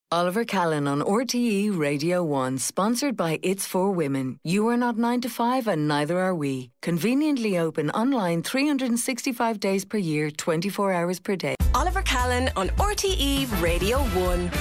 Oliver Callan on RTE Radio 1, sponsored by It's For Women. You are not 9 to 5 and neither are we. Conveniently open online 365 days per year, 24 hours per day. Oliver Callan on RTE Radio 1.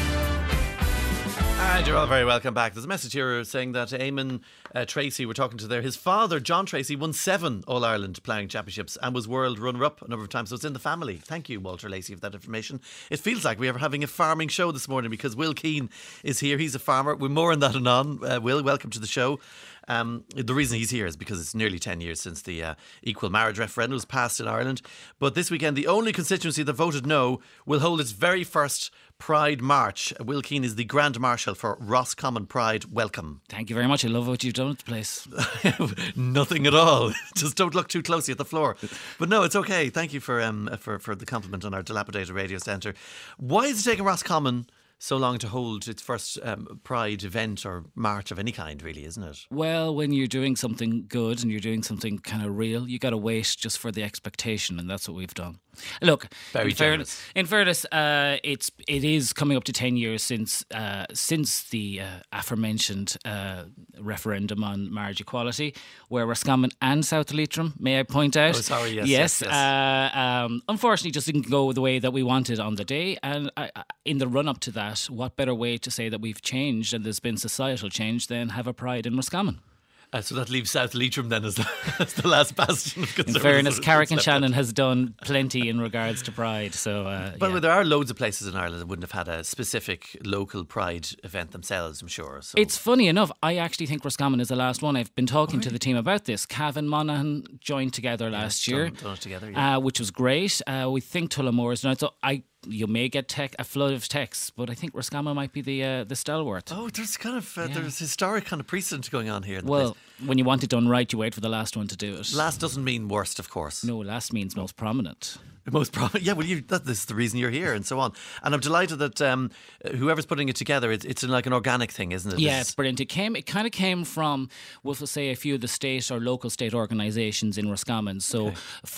And you're all very welcome back. There's a message here saying that Eamon Tracy, we're talking to there, his father, John Tracy, won 7 All-Ireland ploughing championships and was world runner-up a number of times. So it's in the family. Thank you, Walter Lacey, for that information. It feels like we are having a farming show this morning because Will Keane is here. He's a farmer. We're more on that and on. Will, welcome to the show. The reason he's here is because it's nearly 10 years since the equal marriage referendum was passed in Ireland. But this weekend, the only constituency that voted no will hold its very first Pride March. Will Keane is the Grand Marshal for Roscommon Pride. Welcome. Thank you very much. I love what you've done at the place. Nothing at all. Just don't look too closely at the floor. But no, it's okay. Thank you for the compliment on our dilapidated radio centre. Why is it taking Roscommon so long to hold its first Pride event or march of any kind, really, isn't it? Well, when you're doing something good and you're doing something kind of real, you got to wait just for the expectation, and that's what we've done. Look, in fairness, it is coming up to 10 years since the aforementioned referendum on marriage equality, where Roscommon and South Leitrim, may I point out? Oh, sorry, yes. Unfortunately, just didn't go the way that we wanted on the day, and in the run-up to that, what better way to say that we've changed and there's been societal change than have a Pride in Roscommon? So that leaves South Leitrim then as the last bastion of conservatism. In fairness, Carrick-on-Shannon has done plenty in regards to Pride. But there are loads of places in Ireland that wouldn't have had a specific local Pride event themselves, I'm sure. So. It's funny enough, I actually think Roscommon is the last one. I've been talking to the team about this. Cavan Monaghan joined together last year, done it together, which was great. We think Tullamore is now. So you may get a flood of texts, but I think Roscommon might be the stalwart. Oh, there's kind of there's historic kind of precedent going on here. Well, when you want it done right, you wait for the last one to do it. Last doesn't mean worst, of course. No, last means most prominent. Most prominent, yeah. Well, this is the reason you're here, and so on. And I'm delighted that whoever's putting it together, it's like an organic thing, isn't it? Yeah, it's brilliant. It kind of came from, we'll say, a few of the state or local state organisations in Roscommon. So,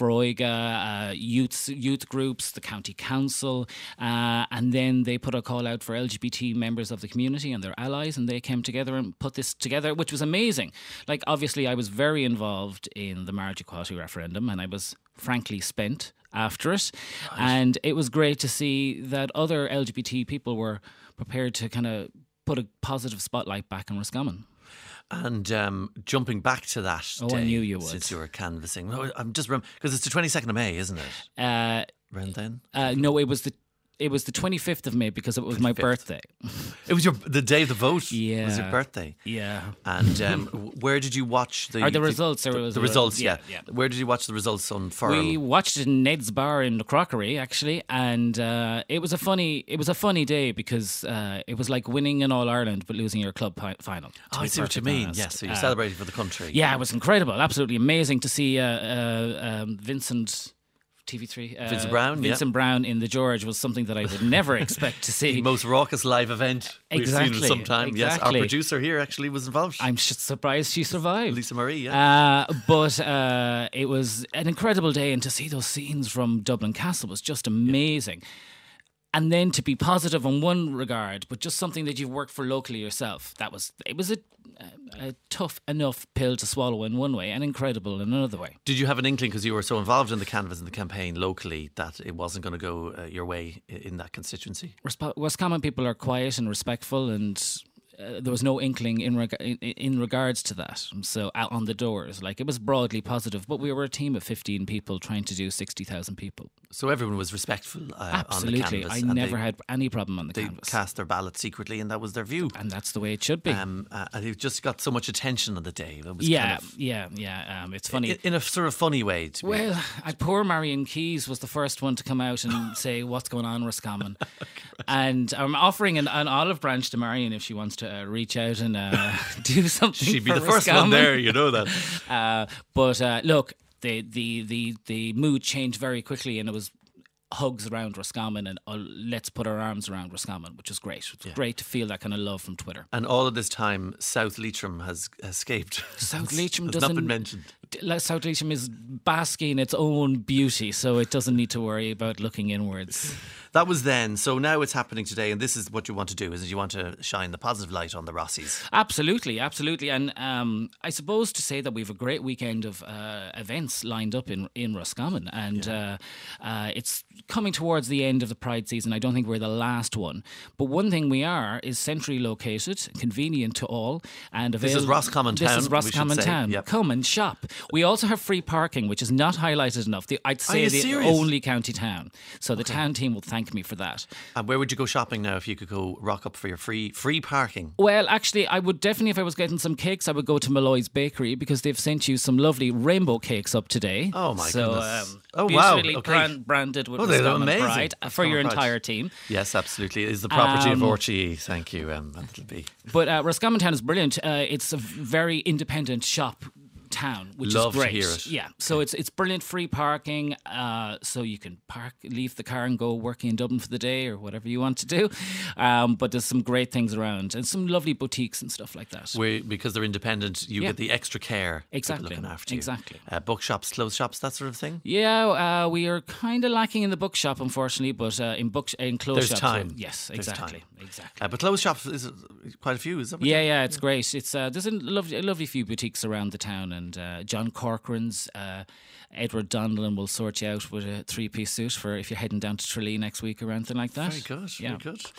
Froiga, youth groups, the county council, and then they put a call out for LGBT members of the community and their allies, and they came together and put this together, which was amazing. Like, obviously, I was very involved in the marriage equality referendum, and I was frankly spent after it. Right. And it was great to see that other LGBT people were prepared to kind of put a positive spotlight back on Roscommon. And jumping back to that day, I knew you would. Since you were canvassing. I'm just because it's the 22nd of May, isn't it? Around then? No, it was the 25th of May because it was 25th. My birthday. It was the day of the vote? Yeah. It was your birthday? Yeah. And where did you watch the results? The results, yeah. Where did you watch the results on Furl? We watched it in Ned's Bar in the Crockery, actually, and it was a funny day because it was like winning an All-Ireland but losing your club final. I see what you mean, yes. So you're celebrating for the country. Yeah, it was incredible, absolutely amazing to see Vincent... TV3. Vincent Brown in the George was something that I would never expect to see. The most raucous live event we've seen in some time. Exactly. Yes, our producer here actually was involved. I'm surprised she survived. Lisa Marie, yeah. But it was an incredible day, and to see those scenes from Dublin Castle was just amazing. Yeah. And then to be positive in one regard, but just something that you've worked for locally yourself. It was a tough enough pill to swallow in one way and incredible in another way. Did you have an inkling, because you were so involved in the canvass and the campaign locally, that it wasn't going to go your way in that constituency? Roscommon people are quiet and respectful, and there was no inkling in regards to that. So out on the doors, like, it was broadly positive, but we were a team of 15 people trying to do 60,000 people. So everyone was respectful absolutely. On the canvas. I never had any problem on the canvas. They cast their ballot secretly, and that was their view. And that's the way it should be. And it just got so much attention on the day. It was it's funny. In a sort of funny way. Poor Marion Keys was the first one to come out and say, what's going on, Roscommon? And I'm offering an olive branch to Marion if she wants to reach out and do something. She'd be for the first Roscommon. one there, you know that. But look, the mood changed very quickly, and it was hugs around Roscommon and let's put our arms around Roscommon, which was great. It was great to feel that kind of love from Twitter. And all of this time, South Leitrim has escaped. South Leitrim has not been mentioned. South Leitrim is basking in its own beauty, so it doesn't need to worry about looking inwards. That was then. So now it's happening today, and this is what you want to do, is it? You want to shine the positive light on the Rossies. Absolutely. And I suppose to say that we have a great weekend of events lined up in Roscommon, and it's coming towards the end of the Pride season. I don't think we're the last one, but one thing we are is centrally located, convenient to all, and This is Roscommon Town. This is Roscommon Town. Yep. Come and shop. We also have free parking, which is not highlighted enough. I'd say the serious? only county town. So the town team will thank me for that. And where would you go shopping now if you could go rock up for your free parking? Well, actually, I would definitely, if I was getting some cakes, I would go to Malloy's Bakery because they've sent you some lovely rainbow cakes up today. Oh, my goodness. Beautifully Okay. branded with they look Roscommon amazing. Pride for Roscommon your Pride. entire team. Yes, absolutely. It is the property of RTE. Thank you, it'll be. But Roscommon Town is brilliant. It's a very independent shop town, which Love is great. to hear it. Yeah, so it's brilliant free parking, so you can leave the car and go working in Dublin for the day or whatever you want to do. But there's some great things around and some lovely boutiques and stuff like that. Because they're independent, you get the extra care. Exactly. Looking after you. Exactly. Bookshops, clothes shops, that sort of thing. Yeah, we are kind of lacking in the bookshop, unfortunately, but in clothes There's shops, time. yes, There's exactly, time. exactly. But clothes shops is quite a few, is that? Yeah, it's great. It's there's a lovely few boutiques around the town, and John Corcoran's, Edward Donnellan will sort you out with a 3-piece suit for if you're heading down to Tralee next week or anything like that. Very good, Yeah. very good.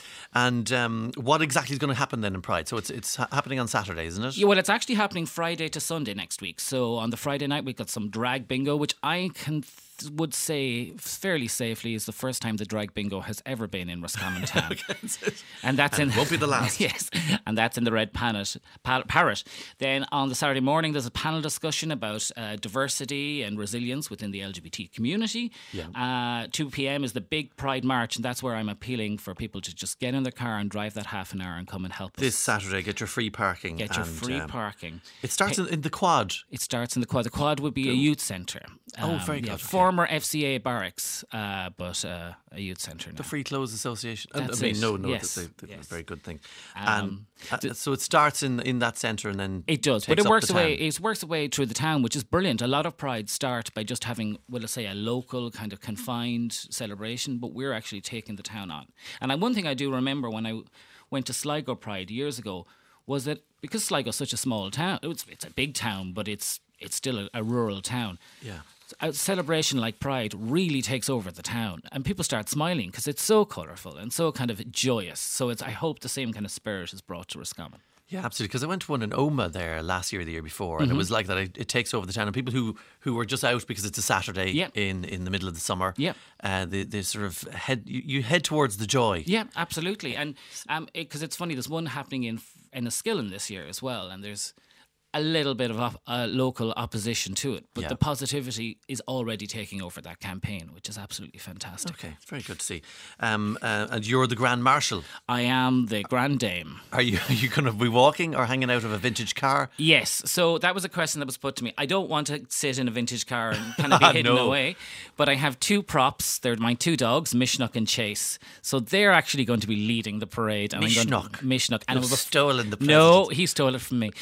And what exactly is going to happen then in Pride? So it's happening on Saturday, isn't it? Yeah, well, it's actually happening Friday to Sunday next week. So on the Friday night, we've got some drag bingo, which I would say fairly safely is the first time the drag bingo has ever been in Roscommon Town. And that's And it won't be the last. Yes, and that's in the Red Parrot. Then on the Saturday morning, there's a panel discussion about diversity and resilience within the LGBT community. Yeah. 2 p.m. is the big Pride March, and that's where I'm appealing for people to just get in their car and drive that half an hour and come and help us. This Saturday, get your free parking. Get your free parking. It starts in the Quad. It starts in the Quad. The Quad would be a youth centre. Very good. Okay. Former FCA barracks, but a youth centre now. The Free Clothes Association. That's I mean, it. No, Yes. that's a Yes. very good thing. And so it starts in that centre and then it does, but takes it up works the away. town. It works away through the town, which is brilliant. A lot of Pride start by just having, well, let's say, a local kind of confined celebration, but we're actually taking the town on. And one thing I do remember when I went to Sligo Pride years ago was that because Sligo's such a small town, it's a big town, but it's still a rural town. Yeah. A celebration like Pride really takes over the town, and people start smiling because it's so colourful and so kind of joyous. So I hope the same kind of spirit is brought to Roscommon. Yeah, absolutely. Because I went to one in Omagh there last year, or the year before, and it was like that. It takes over the town, and people who were just out because it's a Saturday in the middle of the summer. Yeah, they sort of you head towards the joy. Yeah, absolutely. And because it's funny, there's one happening in Enniskillen this year as well, and there's a little bit of local opposition to it, but the positivity is already taking over that campaign, which is absolutely fantastic. Okay, it's very good to see. And you're the Grand Marshal. I am the Grand Dame. Are you going to be walking or hanging out of a vintage car? Yes, so that was a question that was put to me. I don't want to sit in a vintage car and kind of be hidden away, but I have two props. They're my two dogs, Mishnock and Chase. So they're actually going to be leading the parade. And Mishnock. And stolen the president. No, he stole it from me.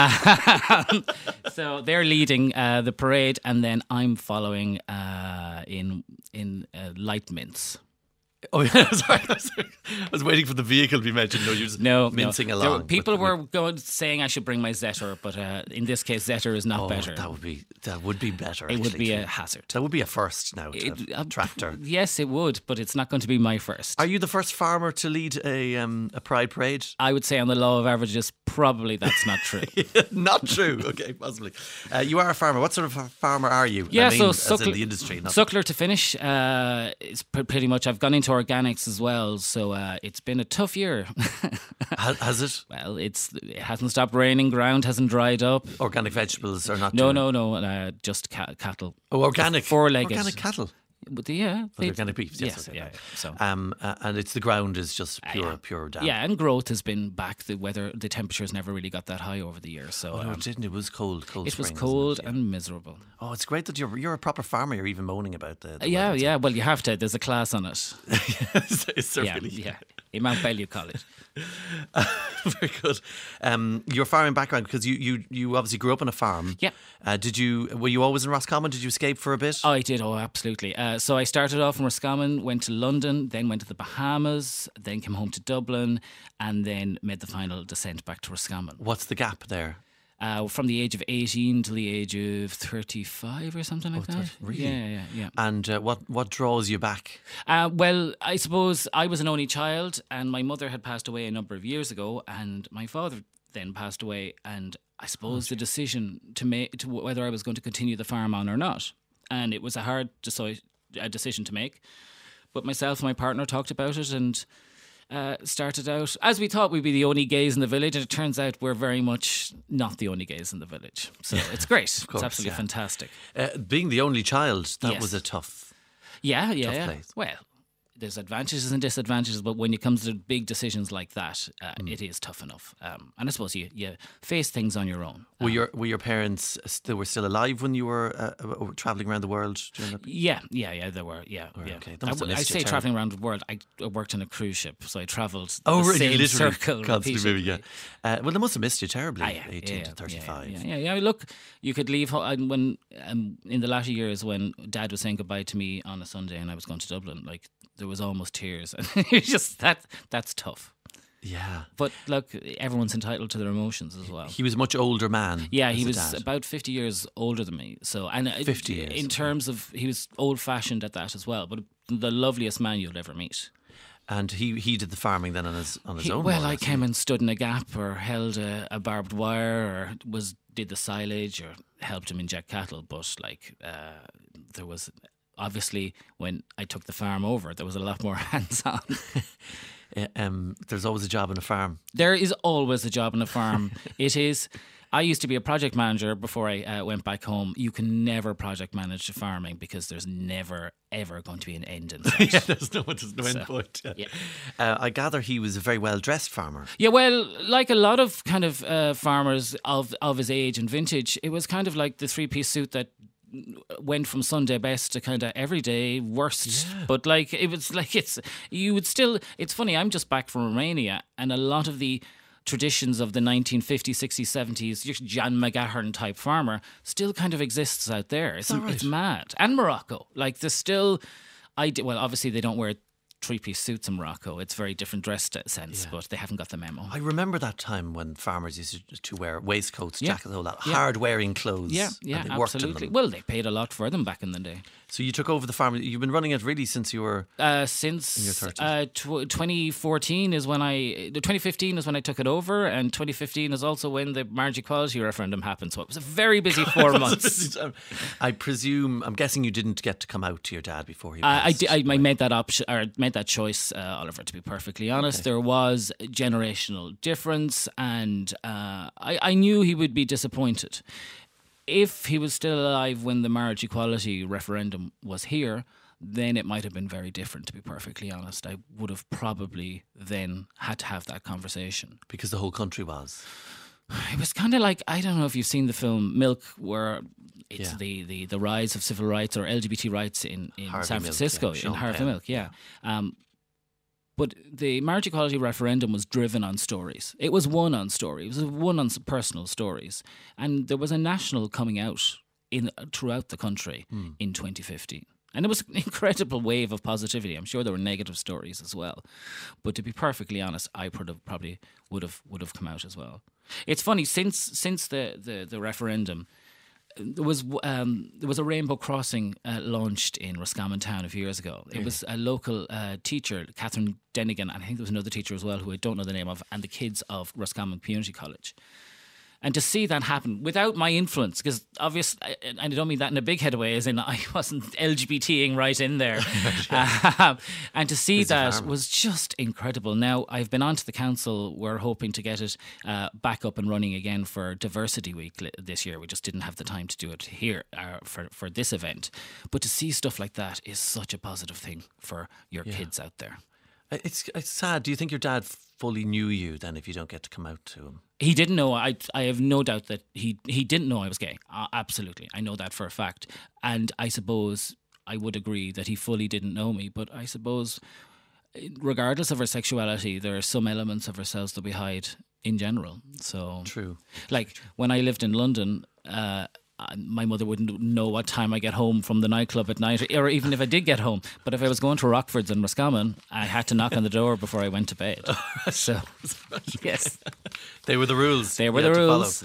So they're leading the parade, and then I'm following in light mints. Oh, yeah, sorry. I was waiting for the vehicle to be mentioned. No, you're just mincing along. People were saying I should bring my Zetor, but in this case, Zetor is not better. That would be better. It would be a hazard. That would be a first now. A tractor. Yes, it would, but it's not going to be my first. Are you the first farmer to lead a Pride parade? I would say on the law of averages, probably that's not true. Not true. Okay, possibly. You are a farmer. What sort of farmer are you? Yeah, so as in the industry. Suckler to finish. It's pretty much. I've gone into organics as well, so it's been a tough year. Has it? Well, it hasn't stopped raining. Ground hasn't dried up. Organic vegetables are not. No. Just cattle. Oh, organic. Four-legged. Organic cattle. But But organic beef, yes. Okay. yeah. So. And it's the ground is just pure damp. Yeah, and growth has been back. The temperatures never really got that high over the years. So No, it didn't. It was cold. it was spring, cold wasn't it? Yeah. and miserable. Oh, it's great that you're a proper farmer. You're even moaning about the Yeah, weather. yeah. Well, you have to. There's a class on it. Is there Yeah, really? yeah. In Mount Bellew College. Very good. Your farming background, because you obviously grew up on a farm. Yeah. Were you always in Roscommon? Did you escape for a bit? Oh, I did. Oh, absolutely. So I started off in Roscommon, went to London, then went to the Bahamas, then came home to Dublin, and then made the final descent back to Roscommon. What's the gap there? From the age of 18 to the age of 35 or something like that. Really? Yeah. And what draws you back? Well, I suppose I was an only child, and my mother had passed away a number of years ago, and my father then passed away, and I suppose the decision to make to whether I was going to continue the farm on or not, and it was a hard decision to make. But myself and my partner talked about it and started out as we thought we'd be the only gays in the village, and it turns out we're very much not the only gays in the village. So it's great. Course, it's absolutely fantastic. Being the only child, that Yes. was a tough. Yeah. place. Well, there's advantages and disadvantages, but when it comes to big decisions like that, it is tough enough. And I suppose you face things on your own. Were your parents still alive when you were travelling around the world during that? Yeah, they were. Yeah. okay. That must have I missed you say terribly. travelling around the world. I worked on a cruise ship, so I travelled Oh, the really? same Literally circle constantly moving, repeatedly. yeah. Well, they must have missed you terribly, Ah, yeah, 18 to 35. Yeah. Look, you could leave when in the latter years when Dad was saying goodbye to me on a Sunday and I was going to Dublin, like there was almost tears, and it's just that's tough. Yeah. But look, everyone's entitled to their emotions as well. He was a much older man. Yeah, as he a was dad. about 50 years older than me. So, and 50 years, in terms of, he was old-fashioned at that as well. But the loveliest man you'll ever meet. And he did the farming then on his own. Well, more or I less, came and stood in a gap, or held a barbed wire, or did the silage, or helped him inject cattle. But there was obviously, when I took the farm over, there was a lot more hands-on. There's always a job on a farm. There is always a job on a farm. It is. I used to be a project manager before I went back home. You can never project manage farming because there's never, ever going to be an end in sight. Yeah, there's no end point. Yeah. I gather he was a very well-dressed farmer. Yeah, well, like a lot of kind of farmers of his age and vintage, it was kind of like the three-piece suit that went from Sunday best to kind of everyday worst. But like it was like it's funny, I'm just back from Romania, and a lot of the traditions of the 1950s, 60s, 70s, your John McGahern type farmer still kind of exists out there. It's mad. And Morocco, like there's still well, obviously they don't wear three-piece suits in Morocco. It's very different dress sense, but they haven't got the memo. I remember that time when farmers used to wear waistcoats, jackets, all that, Yeah. hard-wearing clothes. Yeah, and they worked in absolutely. them. Well, they paid a lot for them back in the day. So you took over the farm. You've been running it really since you were... Since in your 30s. 2014 is when 2015 is when I took it over, and 2015 is also when the marriage equality referendum happened. So it was a very busy 4 months. I'm guessing you didn't get to come out to your dad before he I passed. made that option, or made that choice, Oliver. To be perfectly honest, there was a generational difference, and I knew he would be disappointed. If he was still alive when the marriage equality referendum was here, then it might have been very different, to be perfectly honest. I would have probably then had to have that conversation. Because the whole country was. It was kind of like, I don't know if you've seen the film Milk, where it's Yeah. the rise of civil rights or LGBT rights in Harvey San Milk, Francisco, yeah. in Sean Harvey Penn. Milk, yeah. But the marriage equality referendum was driven on stories. It was won on stories. It was won on some personal stories. And there was a national coming out throughout the country in 2015. And it was an incredible wave of positivity. I'm sure there were negative stories as well. But to be perfectly honest, I probably would have come out as well. It's funny, since the referendum, there was a Rainbow Crossing launched in Roscommon Town a few years ago. It was a local teacher, Catherine Denigan, and I think there was another teacher as well who I don't know the name of, and the kids of Roscommon Community College. And to see that happen without my influence, because obviously, and I don't mean that in a big head way, as in I wasn't LGBTing right in there. And to see that was just incredible. Now, I've been on to the council. We're hoping to get it back up and running again for Diversity Week this year. We just didn't have the time to do it here for this event. But to see stuff like that is such a positive thing for your kids out there. It's sad. Do you think your dad fully knew you then if you don't get to come out to him? He didn't know. I have no doubt that he didn't know I was gay. Absolutely. I know that for a fact. And I suppose I would agree that he fully didn't know me. But I suppose regardless of our sexuality, there are some elements of ourselves that we hide in general. So true. Like when I lived in London, my mother wouldn't know what time I get home from the nightclub at night, or even if I did get home. But if I was going to Rockford's in Roscommon, I had to knock on the door before I went to bed. So, yes. They were the rules. They were the rules.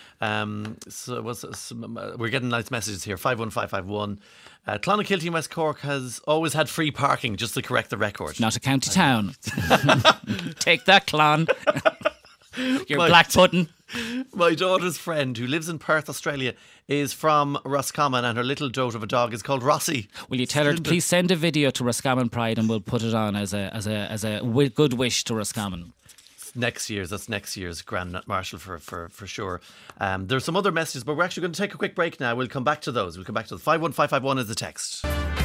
We're getting nice messages here. 51551. Clonakilty in West Cork has always had free parking, just to correct the record. Not a county town. Take that, Clon. Your black pudding. My daughter's friend, who lives in Perth, Australia, is from Roscommon, and her little dote of a dog is called Rossi. Will you tell her to please send a video to Roscommon Pride, and we'll put it on as a good wish to Roscommon. That's next year's Grand Marshal for sure. There's some other messages, but we're actually going to take a quick break now. We'll come back to those. 51551 is the text.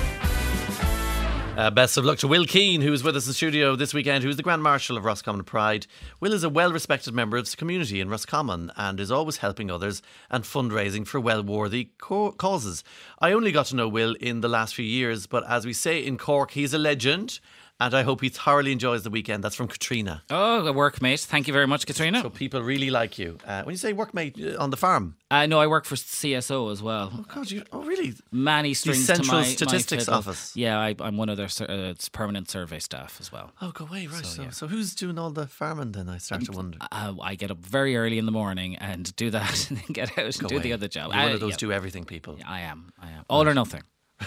Best of luck to Will Keane, who is with us in the studio this weekend, who is the Grand Marshal of Roscommon Pride. Will is a well-respected member of the community in Roscommon and is always helping others and fundraising for well-worthy causes. I only got to know Will in the last few years, but as we say in Cork, he's a legend. And I hope he thoroughly enjoys the weekend. That's from Katrina. Oh, a workmate. Thank you very much, Katrina. So people really like you. When you say workmate, on the farm? No, I work for CSO as well. Oh, God, really? Many strings the to Central my Statistics Office. Yeah, I'm one of their permanent survey staff as well. Oh, go away, right. So who's doing all the farming then, I start to wonder? I get up very early in the morning and do that and then get out and do the other job. You're one of those do everything people. I am. All or nothing.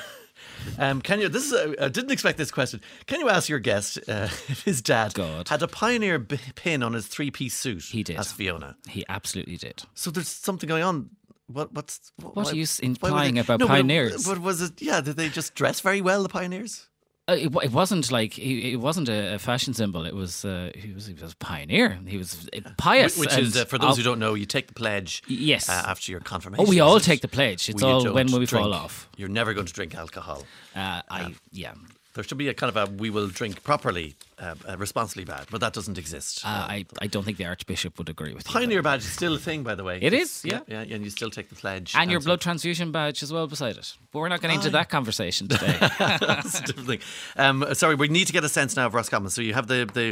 Can you? I didn't expect this question. Can you ask your guest if his dad had a Pioneer pin on his three-piece suit? He did. As Fiona. He absolutely did. So there's something going on. What are you implying about Pioneers? But was it? Yeah, did they just dress very well, the Pioneers? It wasn't like it wasn't a fashion symbol. It was he was a pioneer. He was pious. Which is for those who don't know, you take the pledge. Yes. After your confirmation. Oh, we all take the pledge. It's all when we fall off. You're never going to drink alcohol. Yeah. There should be a kind of we will drink properly, responsibly bad, but that doesn't exist. I don't think the Archbishop would agree with you. Pioneer badge is still a thing, by the way. It is, yeah. And you still take the pledge. And your blood transfusion badge as well beside it. But we're not getting into that conversation today. That's a different thing. Sorry, we need to get a sense now of Roscommon. So you have the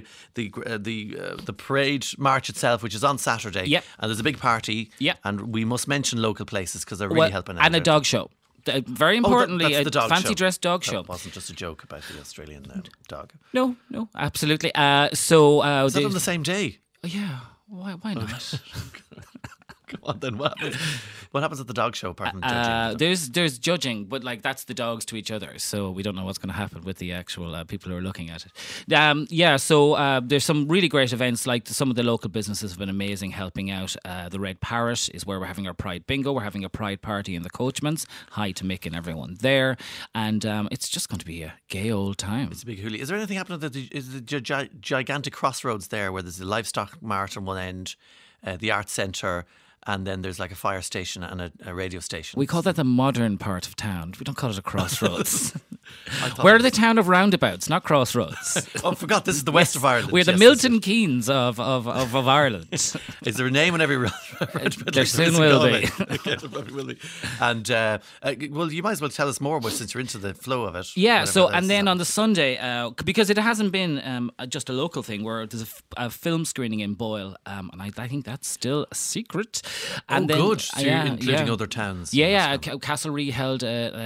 parade march itself, which is on Saturday. Yep. And there's a big party. Yep. And we must mention local places because they're really helping out. And a dog show. Very importantly, that's the dog fancy show. dress dog show. It wasn't just a joke about the Australian dog. No, absolutely. Is that on the same day? Yeah. Why not? Come on, then what happens at the dog show apart from judging? There's judging, but like that's the dogs to each other, so we don't know what's going to happen with the actual people who are looking at it. So there's some really great events. Like some of the local businesses have been amazing helping out. The Red Parrot is where we're having our Pride Bingo. We're having a Pride party in the Coachmans. Hi to Mick and everyone there, and it's just going to be a gay old time. It's a big hoolie. Is there anything happening at the gigantic crossroads there, where there's the livestock mart on one end, the arts centre? And then there's like a fire station and a radio station. We call that the modern part of town. We don't call it a crossroads. We're the town of roundabouts, not crossroads. I forgot this is the west of Ireland. We're the Milton Keynes of Ireland. Is there a name on every road? There soon will be. Okay, there probably will be. And well, you might as well tell us more about since you're into the flow of it. Yeah. So and then on the Sunday, because it hasn't been just a local thing, where there's a film screening in Boyle, and I think that's still a secret. And then, good. So including other towns. Yeah. Castlereagh held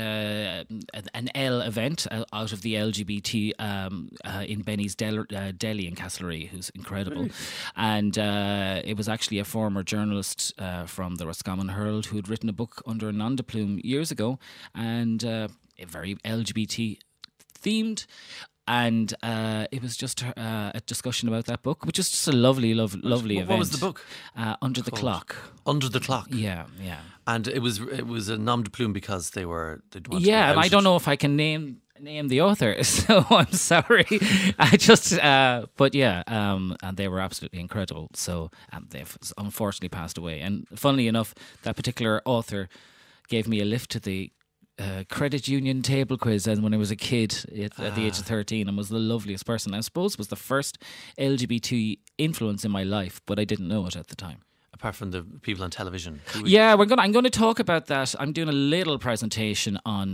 an L event out of the LGBT in Benny's Deli in Castlereagh, who's incredible. Really? And it was actually a former journalist from the Roscommon Herald who had written a book under a nom de plume years ago, and very LGBT themed. And it was just a discussion about that book, which is just a lovely event. What was the book? Under the Clock. Under the Clock. Yeah. And it was a nom de plume because they'd want to And promote I don't it. know if I can name the author, so I'm sorry. I just, but yeah, and they were absolutely incredible. So they've unfortunately passed away. And funnily enough, that particular author gave me a lift to the credit union table quiz and when I was a kid at the age of 13, and was the loveliest person. I suppose was the first LGBT influence in my life, but I didn't know it at the time. Apart from the people on television. Yeah, I'm going to talk about that. I'm doing a little presentation on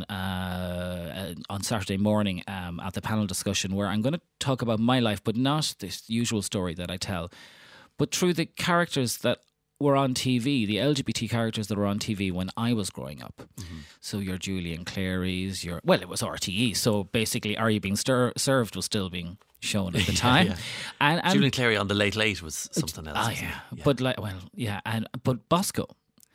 Saturday morning at the panel discussion where I'm going to talk about my life, but not this usual story that I tell, but through the characters that were on TV, the LGBT characters that were on TV when I was growing up. Mm-hmm. So your Julian Clary's, it was RTE. So basically, Are You Being Served was still being shown at the time. And Julian Clary on the Late Late was something else. But but Bosco,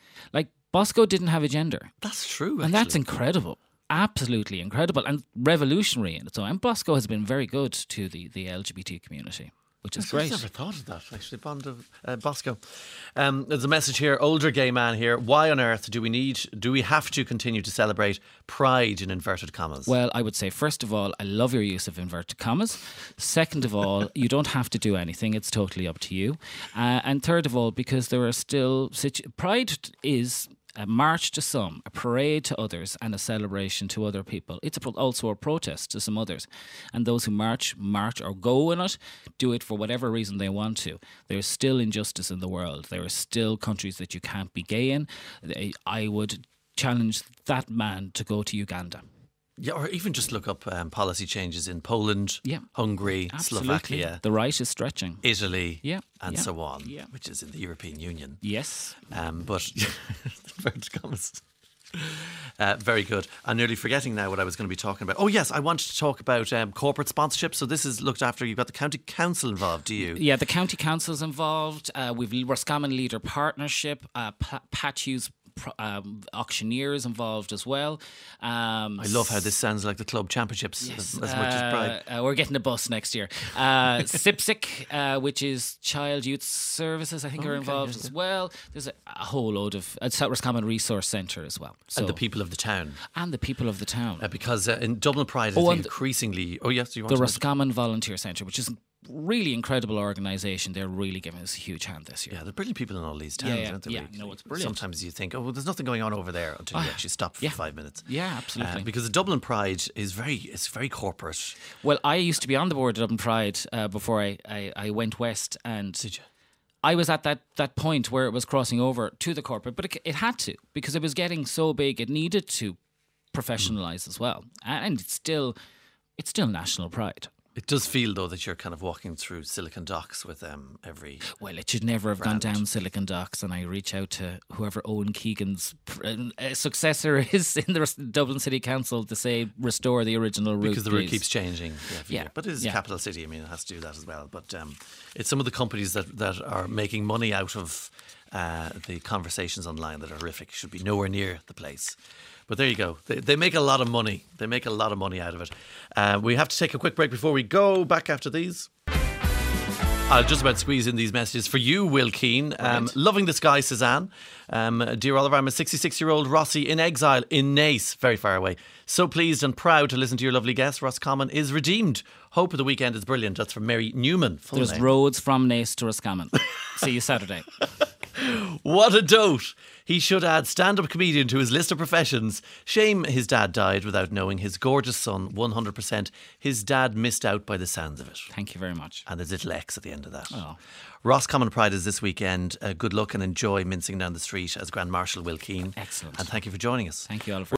Bosco didn't have a gender. That's true, actually. And that's incredible. Absolutely incredible and revolutionary in its own. And Bosco has been very good to the LGBT community, which is great. I've never thought of that, actually. Bosco. There's a message here. Older gay man here. Why on earth do we have to continue to celebrate pride in inverted commas? Well, I would say, first of all, I love your use of inverted commas. Second of all, you don't have to do anything. It's totally up to you. And third of all, because there are still... Pride is a march to some, a parade to others, and a celebration to other people. It's also a protest to some others. And those who march or go in it, do it for whatever reason they want to. There's still injustice in the world. There are still countries that you can't be gay in. I would challenge that man to go to Uganda. Yeah, or even just look up policy changes in Poland, Hungary, Absolutely. Slovakia. The right is stretching. Italy, and so on, which is in the European Union. Yes. But inverted commas. Very good. I'm nearly forgetting now what I was going to be talking about. Oh yes, I wanted to talk about corporate sponsorship. So this is looked after. You've got the county council involved, do you? Yeah, the county council's involved. We've Roscommon Leader Partnership, Pat Hughes auctioneers involved as well. I love how this sounds like the club championships as much as pride. We're getting a bus next year. SIPSIC, which is Child Youth Services, I think are involved as well. There's a whole load of South Roscommon Resource Centre as well. So, and the people of the town. Because in Dublin Pride, I think increasingly... Oh yes, you want the to Roscommon Volunteer Centre, which is really incredible organisation. They're really giving us a huge hand this year. Yeah, they're brilliant people in all these towns, aren't they? Yeah, no, it's brilliant. Sometimes you think, well, there's nothing going on over there until you actually stop for 5 minutes. Yeah, absolutely. Because the Dublin Pride is very corporate. Well, I used to be on the board of Dublin Pride before I went west, and did you? I was at that point where it was crossing over to the corporate, but it had to, because it was getting so big. It needed to professionalise as well, and it's still national pride. It does feel, though, that you're kind of walking through Silicon Docks with every... Well, it should never have gone down Silicon Docks, and I reach out to whoever Owen Keegan's successor is in the Dublin City Council to say, restore the original route. Because the route keeps changing. Yeah. But it is a capital city. I mean, it has to do that as well. But it's some of the companies that are making money out of the conversations online that are horrific. Should be nowhere near the place. But there you go. They make a lot of money. They make a lot of money out of it. We have to take a quick break before we go. Back after these. I'll just about squeeze in these messages for you, Will Keane. Loving the sky, Suzanne. Dear Oliver, I'm a 66-year-old Rossi in exile in Naas, very far away. So pleased and proud to listen to your lovely guest. Roscommon is redeemed. Hope the weekend is brilliant. That's from Mary Newman. There's roads from Naas to Roscommon. See you Saturday. What a dote. He should add stand-up comedian to his list of professions. Shame his dad died without knowing his gorgeous son 100%. His dad missed out by the sounds of it. Thank you very much. And there's little X at the end of that. Oh. Roscommon Pride is this weekend. Good luck and enjoy mincing down the street as Grand Marshal Will Keane. Excellent. And thank you for joining us. Thank you, Oliver.